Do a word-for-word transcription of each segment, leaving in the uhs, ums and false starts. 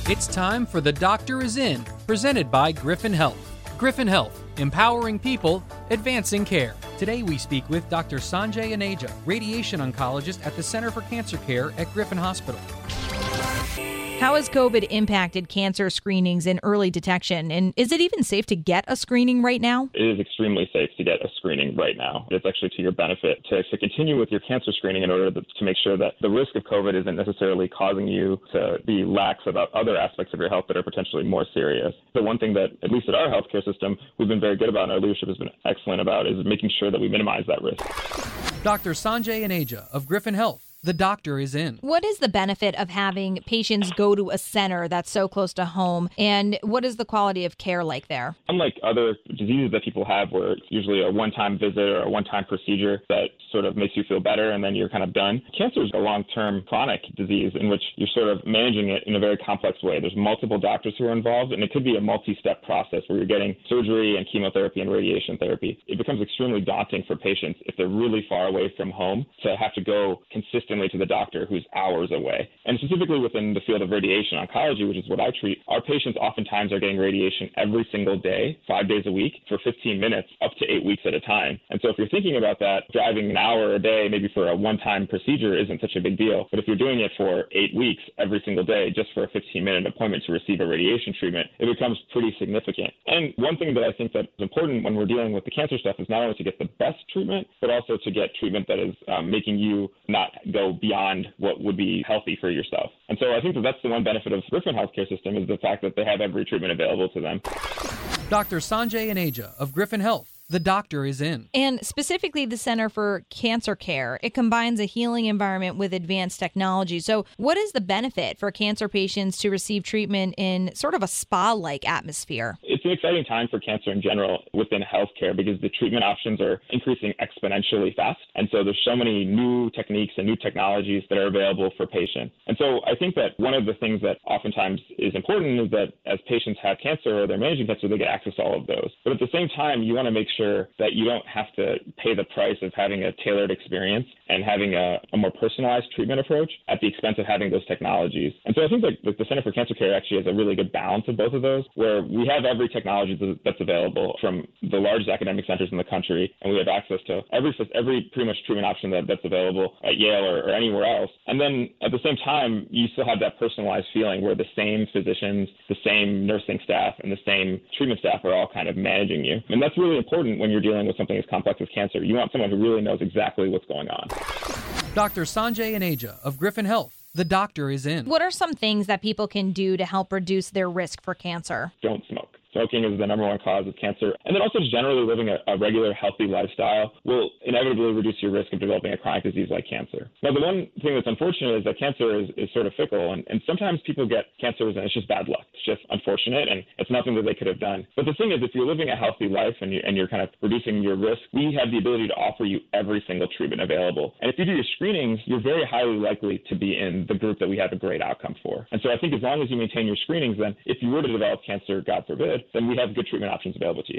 It's time for The Doctor Is In, presented by Griffin Health. Griffin Health, empowering people, advancing care. Today we speak with Doctor Sanjay Aneja, radiation oncologist at the Center for Cancer Care at Griffin Hospital. How has COVID impacted cancer screenings and early detection? And is it even safe to get a screening right now? It is extremely safe to get a screening right now. It's actually to your benefit to, to continue with your cancer screening in order to, to make sure that the risk of COVID isn't necessarily causing you to be lax about other aspects of your health that are potentially more serious. The one thing that, at least at our healthcare system, we've been very good about and our leadership has been excellent about is making sure that we minimize that risk. Doctor Sanjay Aneja of Griffin Health. The Doctor Is In. What is the benefit of having patients go to a center that's so close to home, and what is the quality of care like there? Unlike other diseases that people have where it's usually a one-time visit or a one-time procedure that sort of makes you feel better and then you're kind of done, cancer is a long-term chronic disease in which you're sort of managing it in a very complex way. There's multiple doctors who are involved, and it could be a multi-step process where you're getting surgery and chemotherapy and radiation therapy. It becomes extremely daunting for patients if they're really far away from home to have to go consistently to the doctor who's hours away. And specifically within the field of radiation oncology, which is what I treat, our patients oftentimes are getting radiation every single day, five days a week, for fifteen minutes, up to eight weeks at a time. And so if you're thinking about that, driving an hour a day, maybe for a one-time procedure isn't such a big deal. But if you're doing it for eight weeks every single day, just for a fifteen-minute appointment to receive a radiation treatment, it becomes pretty significant. And one thing that I think that is important when we're dealing with the cancer stuff is not only to get the best treatment, but also to get treatment that is um, making you not go beyond what would be healthy for yourself. And so I think that that's the one benefit of Griffin Healthcare System is the fact that they have every treatment available to them. Doctor Sanjay Aneja of Griffin Health. The Doctor Is In. And specifically the Center for Cancer Care, it combines a healing environment with advanced technology. So what is the benefit for cancer patients to receive treatment in sort of a spa-like atmosphere? It's an exciting time for cancer in general within healthcare because the treatment options are increasing exponentially fast. And so there's so many new techniques and new technologies that are available for patients. And so I think that one of the things that oftentimes is important is that as patients have cancer or they're managing cancer, they get access to all of those. But at the same time, you want to make sure that you don't have to pay the price of having a tailored experience and having a, a more personalized treatment approach at the expense of having those technologies. And so I think that the Center for Cancer Care actually has a really good balance of both of those, where we have every technology that's available from the largest academic centers in the country, and we have access to every every pretty much treatment option that, that's available at Yale or, or anywhere else. And then at the same time, you still have that personalized feeling where the same physicians, the same nursing staff, and the same treatment staff are all kind of managing you. And that's really important when you're dealing with something as complex as cancer. You want someone who really knows exactly what's going on. Doctor Sanjay Aneja of Griffin Health. The Doctor Is In. What are some things that people can do to help reduce their risk for cancer? Don't smoke. Smoking is the number one cause of cancer. And then also generally living a, a regular, healthy lifestyle will inevitably reduce your risk of developing a chronic disease like cancer. Now, the one thing that's unfortunate is that cancer is, is sort of fickle. And, and sometimes people get cancers and it's just bad luck. It's just unfortunate and it's nothing that they could have done. But the thing is, if you're living a healthy life and, you, and you're kind of reducing your risk, we have the ability to offer you every single treatment available. And if you do your screenings, you're very highly likely to be in the group that we have a great outcome for. And so I think as long as you maintain your screenings, then if you were to develop cancer, God forbid, then we have good treatment options available to you.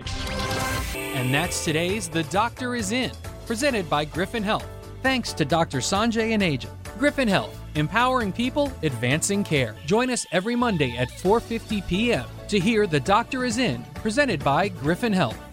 And that's today's The Doctor Is In, presented by Griffin Health. Thanks to Doctor Sanjay Aneja. Griffin Health, empowering people, advancing care. Join us every Monday at four fifty p.m. to hear The Doctor Is In, presented by Griffin Health.